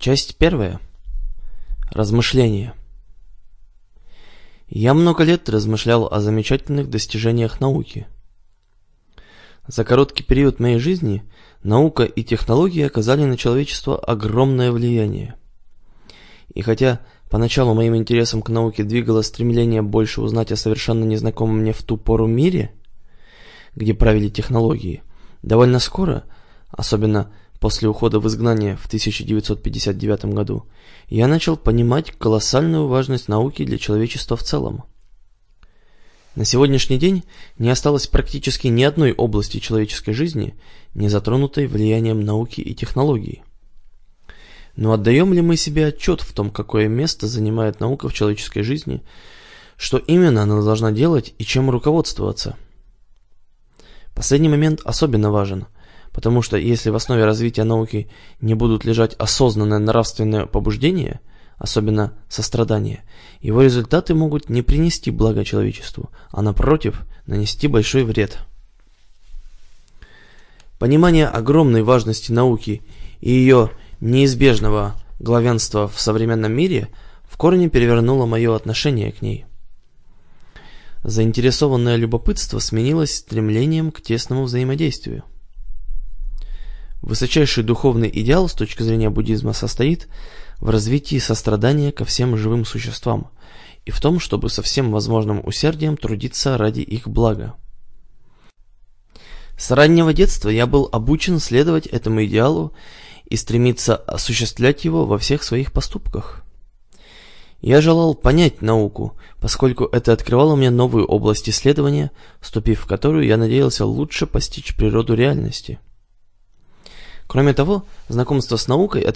Часть первая. Размышления. Я много лет размышлял о замечательных достижениях науки. За короткий период моей жизни наука и технологии оказали на человечество огромное влияние. И хотя поначалу моим интересом к науке двигало стремление больше узнать о совершенно незнакомом мне в ту пору мире, где правили технологии, довольно скоро, особенно после ухода в изгнание в 1959 году, я начал понимать колоссальную важность науки для человечества в целом. На сегодняшний день не осталось практически ни одной области человеческой жизни, не затронутой влиянием науки и технологий. Но отдаем ли мы себе отчет в том, какое место занимает наука в человеческой жизни, что именно она должна делать и чем руководствоваться? Последний момент особенно важен, потому что если в основе развития науки не будут лежать осознанное нравственное побуждение, особенно сострадание, его результаты могут не принести блага человечеству, а напротив, нанести большой вред. Понимание огромной важности науки и ее неизбежного главенства в современном мире в корне перевернуло мое отношение к ней. Заинтересованное любопытство сменилось стремлением к тесному взаимодействию. Высочайший духовный идеал с точки зрения буддизма состоит в развитии сострадания ко всем живым существам и в том, чтобы со всем возможным усердием трудиться ради их блага. С раннего детства я был обучен следовать этому идеалу и стремиться осуществлять его во всех своих поступках. Я желал понять науку, поскольку это открывало мне новую область исследования, вступив в которую я надеялся лучше постичь природу реальности. Кроме того, знакомство с наукой